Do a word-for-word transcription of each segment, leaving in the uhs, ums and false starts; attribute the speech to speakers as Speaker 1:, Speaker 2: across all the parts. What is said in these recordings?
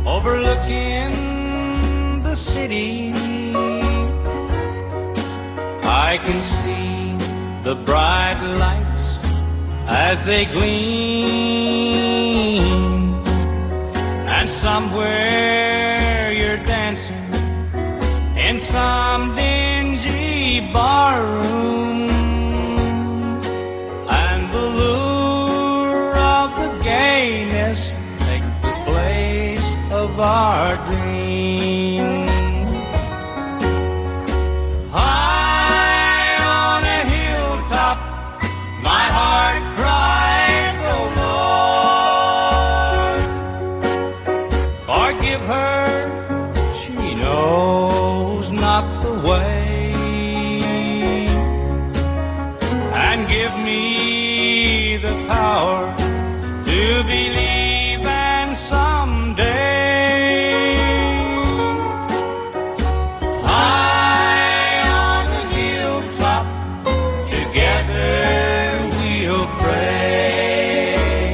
Speaker 1: overlooking the city. I can see the bright lights as they gleam, and somewhere you're dancing in some dingy barroom, and the lure of the gayness takes the place of our dreams. High on a hilltop, my heart cries, oh Lord, forgive her, she knows not the way, and give me the power to believe, and someday high on the hilltop together we'll pray.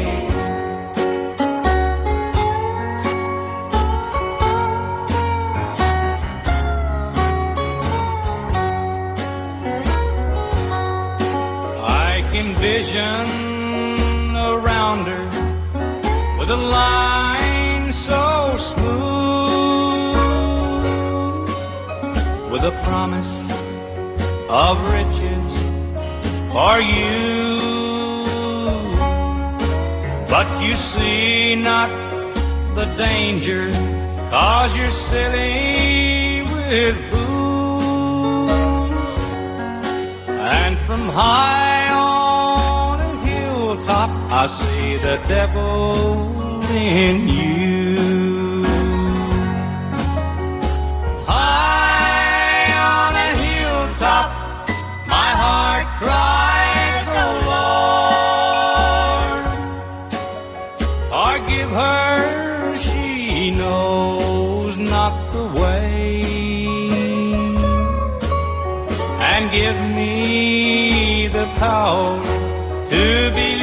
Speaker 1: I can vision around her with a line so smooth, with a promise of riches for you. But you see not the danger, 'cause you're silly with booze, and from high on a hilltop I see the devil in you. High on a hilltop, my heart cries, oh Lord, forgive her, she knows not the way, and give me the power to be